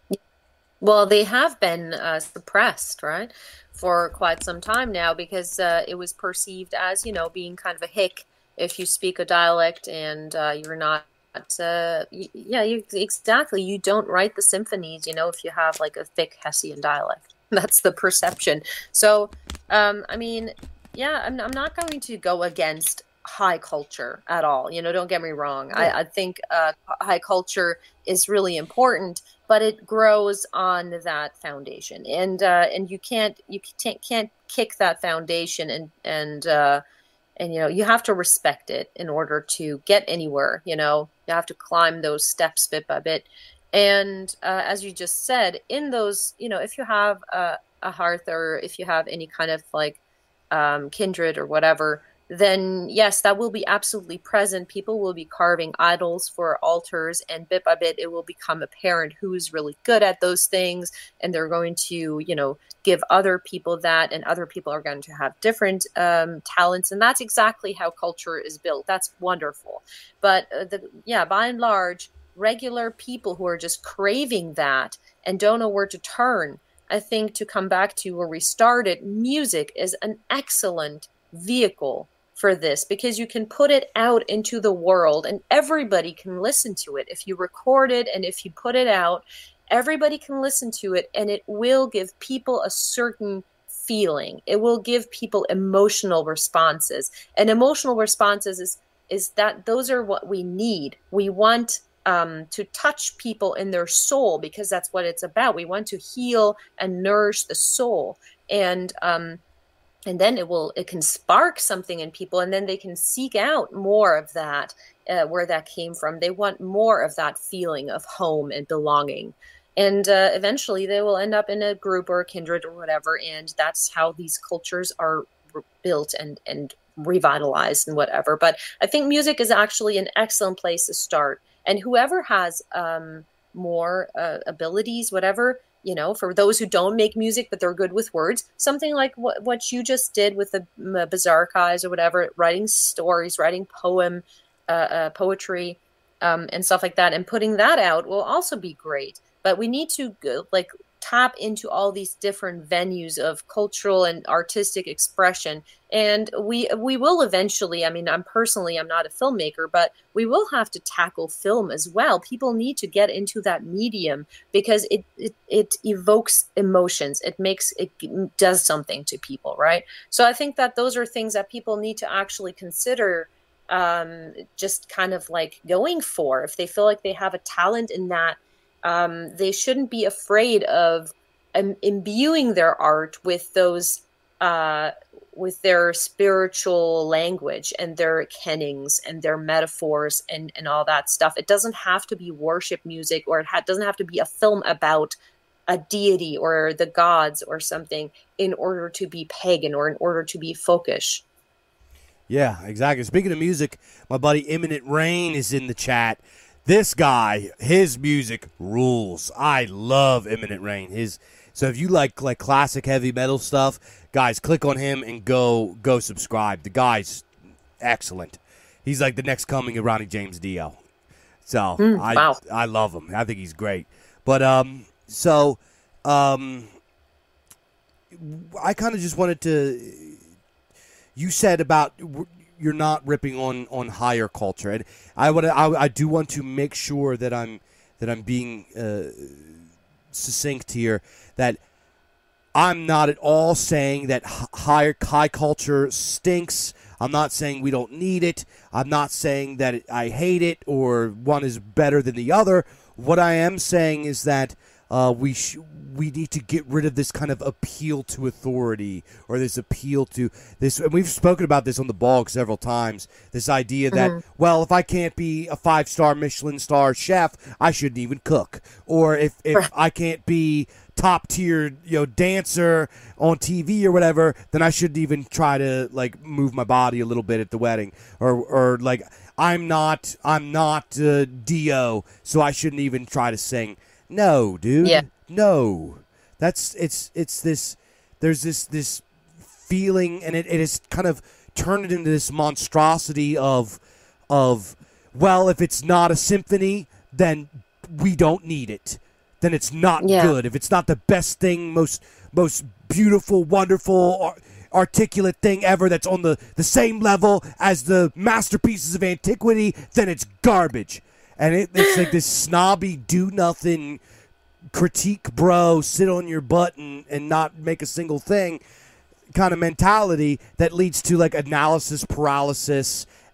Well, they have been uh, suppressed, right, for quite some time now, because uh, it was perceived as, you know, being kind of a hick if you speak a dialect and uh, you're not, uh, yeah, you, exactly. You don't write the symphonies, you know, if you have like a thick Hessian dialect. That's the perception. So, um, I mean, yeah, I'm, I'm not going to go against high culture at all. You know, don't get me wrong. Yeah. I, I think uh, high culture is really important, but it grows on that foundation, and uh, and you can't you can't can't kick that foundation, and and uh, and you know you have to respect it in order to get anywhere. You know, you have to climb those steps bit by bit, and uh, as you just said, in those, you know, if you have a, a hearth, or if you have any kind of like um, kindred or whatever, then yes, that will be absolutely present. People will be carving idols for altars, and bit by bit, it will become apparent who's really good at those things, and they're going to, you know, give other people that, and other people are going to have different um, talents, and that's exactly how culture is built. That's wonderful. But uh, the, yeah, by and large, regular people who are just craving that and don't know where to turn, I think, to come back to where we started, music is an excellent vehicle for this, because you can put it out into the world and everybody can listen to it. If you record it and if you put it out, everybody can listen to it, and it will give people a certain feeling. It will give people emotional responses. And emotional responses is is that those are what we need. We want um, to touch people in their soul, because that's what it's about. We want to heal and nourish the soul. And um And then it will, it can spark something in people, and then they can seek out more of that, uh, where that came from. They want more of that feeling of home and belonging. And uh, eventually they will end up in a group or a kindred or whatever. And that's how these cultures are re- built and, and revitalized and whatever. But I think music is actually an excellent place to start. And whoever has um, more uh, abilities, whatever, you know, for those who don't make music, but they're good with words, something like what, what you just did with the uh, Bizarchize or whatever, writing stories, writing poem, uh, uh, poetry, um, and stuff like that, and putting that out will also be great. But we need to go, like, tap into all these different venues of cultural and artistic expression. And we we will eventually, I mean, I'm personally, I'm not a filmmaker, but we will have to tackle film as well. People need to get into that medium, because it, it, it evokes emotions. It makes, it does something to people, right? So I think that those are things that people need to actually consider, um, just kind of like going for. If they feel like they have a talent in that, Um, they shouldn't be afraid of um, imbuing their art with those, uh, with their spiritual language and their kennings and their metaphors and, and all that stuff. It doesn't have to be worship music, or it ha- doesn't have to be a film about a deity or the gods or something in order to be pagan or in order to be folkish. Yeah, exactly. Speaking of music, my buddy Imminent Rain is in the chat. This guy, his music rules. I love Imminent Rain. His so if you like like classic heavy metal stuff, guys, click on him and go go subscribe. The guy's excellent. He's like the next coming of Ronnie James Dio. So mm, I wow. I love him. I think he's great. But um, so um, I kind of just wanted to. You said about. You're not ripping on, on higher culture, and I would I, I do want to make sure that I'm that I'm being uh, succinct here. That I'm not at all saying that higher high culture stinks. I'm not saying we don't need it. I'm not saying that it, I hate it or one is better than the other. What I am saying is that uh, we sh- we need to get rid of this kind of appeal to authority, or this appeal to this. And we've spoken about this on the Bog several times. This idea that, mm-hmm. well, if I can't be a five-star Michelin star chef, I shouldn't even cook. Or if, if I can't be top-tier, you know, dancer on T V or whatever, then I shouldn't even try to, like, move my body a little bit at the wedding. Or, or like, I'm not, I'm not uh, Dio, so I shouldn't even try to sing. No, dude. Yeah. No. That's it's it's this there's this this feeling, and it, it has kind of turned it into this monstrosity of of well, if it's not a symphony, then we don't need it. Then it's not yeah. good. If it's not the best thing, most most beautiful, wonderful, articulate thing ever that's on the, the same level as the masterpieces of antiquity, then it's garbage. And it, it's like this snobby, do-nothing, critique bro, sit on your butt and, and not make a single thing kind of mentality that leads to, like, analysis paralysis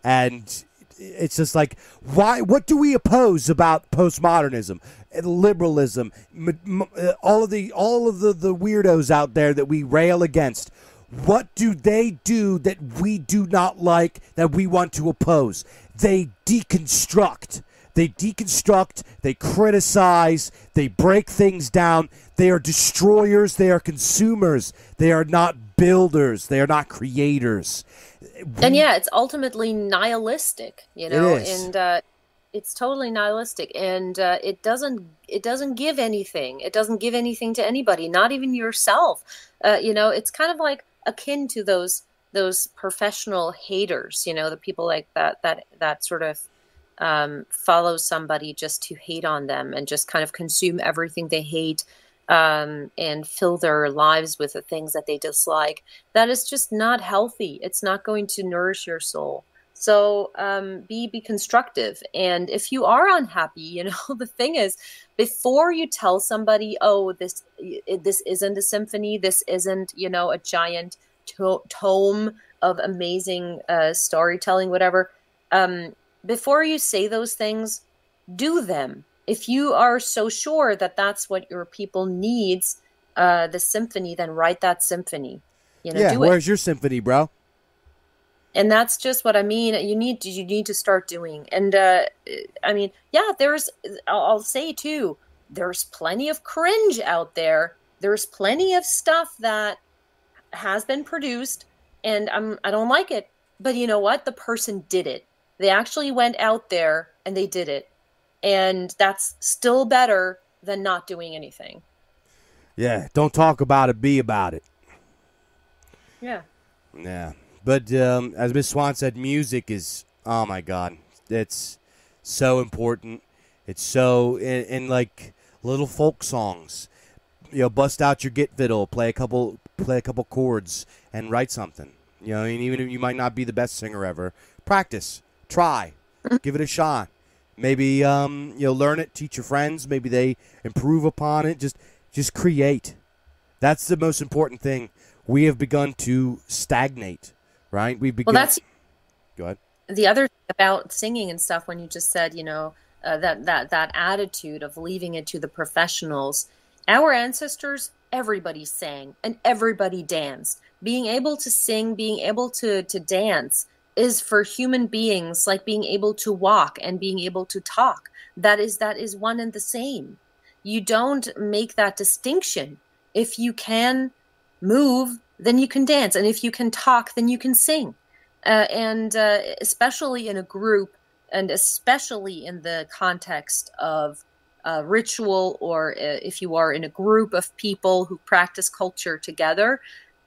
And it's just like, why? What do we oppose about postmodernism, liberalism, m- m- uh, all of the all of the, the weirdos out there that we rail against? What do they do that we do not like, that we want to oppose? They deconstruct. They deconstruct. They criticize. They break things down. They are destroyers. They are consumers. They are not builders. They are not creators. And yeah, it's ultimately nihilistic, you know, It is. and uh, it's totally nihilistic, and uh, it doesn't it doesn't give anything. It doesn't give anything to anybody, not even yourself. Uh, you know, it's kind of like akin to those those professional haters, you know, the people like that that that sort of um, follow somebody just to hate on them and just kind of consume everything they hate, um, and fill their lives with the things that they dislike. That is just not healthy. It's not going to nourish your soul. So um, be be constructive. And if you are unhappy, you know, the thing is, before you tell somebody, oh, this this isn't a symphony, this isn't, you know, a giant to- tome of amazing uh, storytelling, whatever, um, before you say those things, do them. If you are so sure that that's what your people needs, uh, the symphony, then write that symphony. You know, Yeah, do where's it. your symphony, bro? And that's just what I mean. You need to, you need to start doing. And uh, I mean, yeah, there's, I'll, I'll say too, there's plenty of cringe out there. There's plenty of stuff that has been produced, and I'm, I don't like it. But you know what? The person did it. They actually went out there and they did it. And that's still better than not doing anything. Yeah, don't talk about it, be about it. Yeah. Yeah. But um, as Miss Swan said, music is, oh my God, it's so important. It's so, and, and like little folk songs, you know, bust out your git fiddle, play a couple, play a couple chords, and write something. You know, and even if you might not be the best singer ever, practice, try, give it a shot. Maybe um, you know, learn it, teach your friends. Maybe they improve upon it. Just, just create. That's the most important thing. We have begun to stagnate. Right? We've begun. Well, that's Go ahead. The other thing about singing and stuff, when you just said, you know, uh, that that that attitude of leaving it to the professionals. Our ancestors, everybody sang and everybody danced. Being able to sing, being able to to dance is for human beings like being able to walk and being able to talk. That is that is one and the same. You don't make that distinction. If you can move, then you can dance. And if you can talk, then you can sing. Uh, and uh, especially in a group, and especially in the context of uh, ritual, or uh, if you are in a group of people who practice culture together,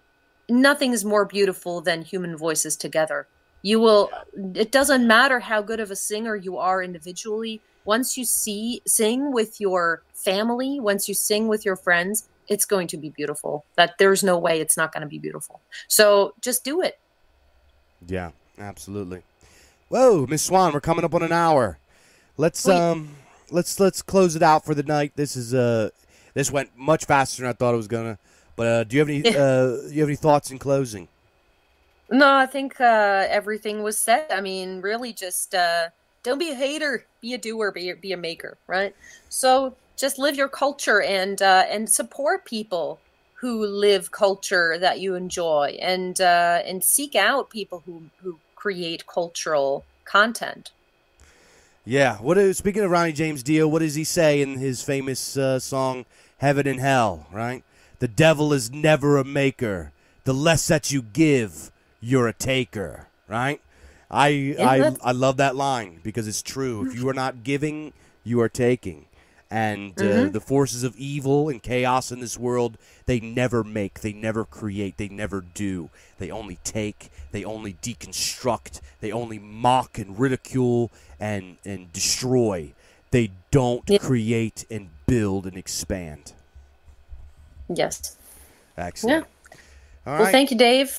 nothing is more beautiful than human voices together. You will, it doesn't matter how good of a singer you are individually. Once you see, sing with your family, once you sing with your friends, it's going to be beautiful. That there's no way it's not going to be beautiful. So just do it. Yeah, absolutely. Whoa, Miss Swan, we're coming up on an hour. Let's Wait. um, let's let's close it out for the night. This is uh, this went much faster than I thought it was gonna. But uh, do you have any uh, do you have any thoughts in closing? No, I think uh, everything was said. I mean, really, just uh, don't be a hater, be a doer, be a, be a maker, right? So just live your culture and uh, and support people who live culture that you enjoy, and uh, and seek out people who, who create cultural content. Yeah. What is, speaking of Ronnie James Dio, what does he say in his famous uh, song "Heaven and Hell"? Right. The devil is never a maker. The less that you give, you're a taker. Right. I I I love that line because it's true. If you are not giving, you are taking. And uh, mm-hmm. the forces of evil and chaos in this world, they never make, they never create, they never do. They only take, they only deconstruct, they only mock and ridicule and, and destroy. They don't yeah. create and build and expand. Yes. Excellent. Yeah. All well, right. thank you, Dave.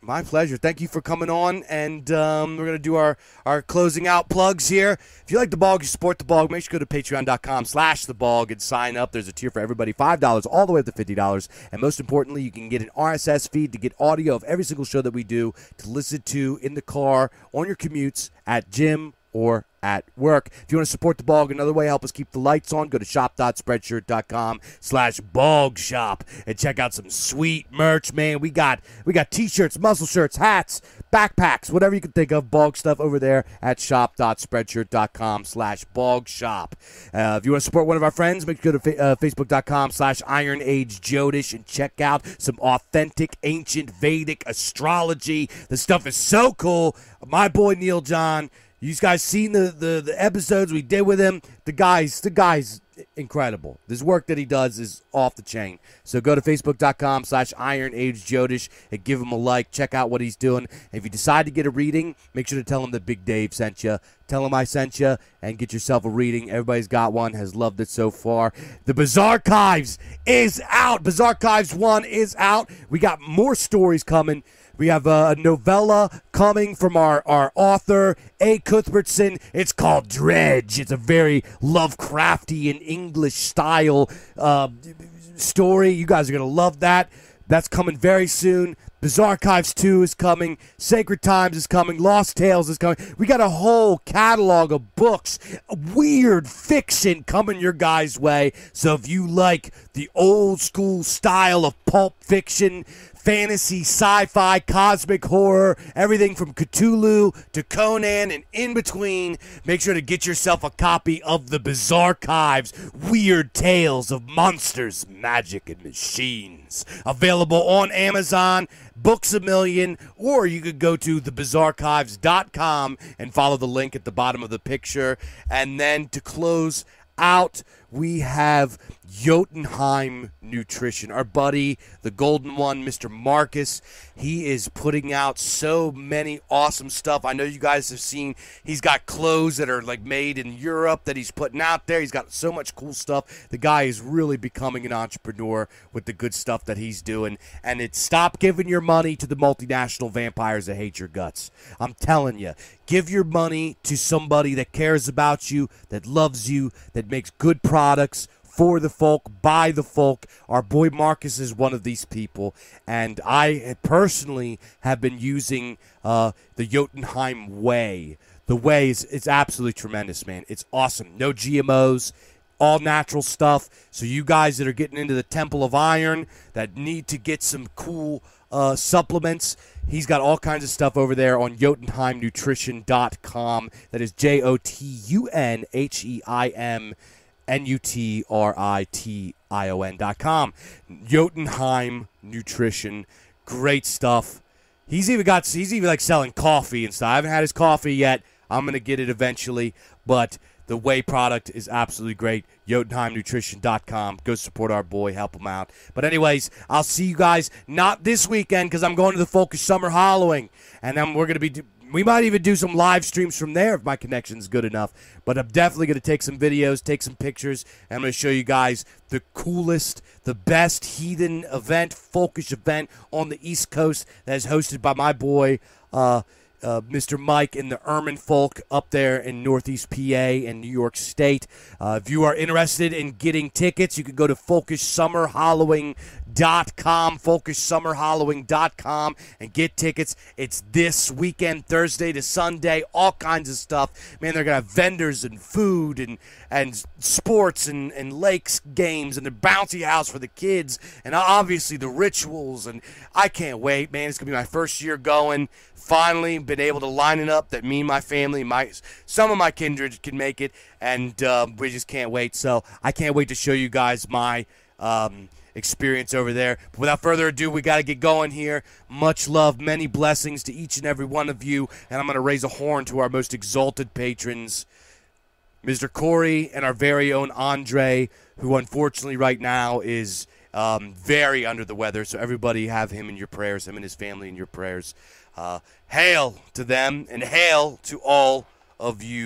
My pleasure. Thank you for coming on, and um, we're going to do our, our closing out plugs here. If you like the Bog, you support the Bog, make sure you go to patreon.com slash the Bog and sign up. There's a tier for everybody, five dollars all the way up to fifty dollars. And most importantly, you can get an R S S feed to get audio of every single show that we do to listen to in the car, on your commutes, at gym, or at work. If you want to support the Bog another way, help us keep the lights on, go to shop.spreadshirt.com slash bog shop and check out some sweet merch, man. We got we got t-shirts, muscle shirts, hats, backpacks, whatever you can think of, Bog stuff over there at shop.spreadshirt.com slash bog shop. Uh, if you want to support one of our friends, make sure to go to fa- uh, facebook.com slash Iron Age Jodish and check out some authentic ancient Vedic astrology. The stuff is so cool. My boy Neil John, you guys seen the, the, the episodes we did with him? The guy's the guy's incredible. This work that he does is off the chain. So go to facebook.com slash Iron Age Jodish and give him a like. Check out what he's doing. If you decide to get a reading, make sure to tell him that Big Dave sent you. Tell him I sent you and get yourself a reading. Everybody's got one, has loved it so far. The Bizarchives is out. Bizarchives one is out. We got more stories coming. We have a novella coming from our, our author, A. Cuthbertson. It's called Dredge. It's a very Lovecraftian English style uh, story. You guys are going to love that. That's coming very soon. Bizarchives two is coming. Sacred Times is coming. Lost Tales is coming. We got a whole catalog of books, weird fiction coming your guys' way. So if you like the old school style of pulp fiction, fantasy, sci-fi, cosmic horror, everything from Cthulhu to Conan and in between, make sure to get yourself a copy of the Bizarchives, Weird Tales of Monsters, Magic, and Machines. Available on Amazon, Books A Million, or you could go to the bizarchives dot com and follow the link at the bottom of the picture. And then to close out, we have Jotunheim Nutrition. Our buddy, the golden one, Mister Marcus, he is putting out so many awesome stuff. I know you guys have seen, he's got clothes that are like made in Europe that he's putting out there. He's got so much cool stuff. The guy is really becoming an entrepreneur with the good stuff that he's doing. And it's stop giving your money to the multinational vampires that hate your guts. I'm telling you, give your money to somebody that cares about you, that loves you, that makes good products for the folk, by the folk. Our boy Marcus is one of these people, and I personally have been using uh, the Jotunheim Whey. The Whey is it's absolutely tremendous, man. It's awesome. No G M Os, all natural stuff. So you guys that are getting into the Temple of Iron, that need to get some cool uh, supplements, he's got all kinds of stuff over there on Jotunheim Nutrition dot com. That is J O T U N H E I M N U T R I T I O N dot com. Jotunheim Nutrition. Great stuff. He's even got, he's even like selling coffee and stuff. I haven't had his coffee yet. I'm going to get it eventually. But the whey product is absolutely great. Jotunheim Nutrition dot com. Go support our boy. Help him out. But anyways, I'll see you guys not this weekend because I'm going to the Focus Summer Hollowing. And then we're going to be... Do- We might even do some live streams from there if my connection's good enough. But I'm definitely going to take some videos, take some pictures, and I'm going to show you guys the coolest, the best heathen event, folkish event on the East Coast that is hosted by my boy, uh, uh, Mister Mike and the Ermine Folk up there in Northeast P A and New York State. Uh, if you are interested in getting tickets, you can go to Folkish Summer Hollowing dot com, Focus Summer Hollowing dot com, and get tickets. It's this weekend, Thursday to Sunday, all kinds of stuff. Man, they're going to have vendors and food and, and sports and, and lakes games and the bouncy house for the kids and obviously the rituals. And I can't wait, man. It's going to be my first year going. Finally been able to line it up that me and my family, my some of my kindred can make it, and uh, we just can't wait. So I can't wait to show you guys my um, experience over there. But without further ado, we got to get going here. Much love, many blessings to each and every one of you, and I'm going to raise a horn to our most exalted patrons, Mister Corey and our very own Andre, who unfortunately right now is um, very under the weather. So everybody have him in your prayers, him and his family in your prayers. Uh, hail to them, and hail to all of you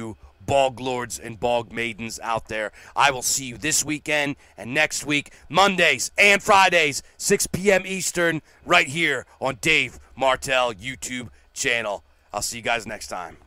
bog lords and bog maidens out there. I will see you this weekend and next week, Mondays and Fridays, six p.m. Eastern, right here on Dave Martell YouTube channel. I'll see you guys next time.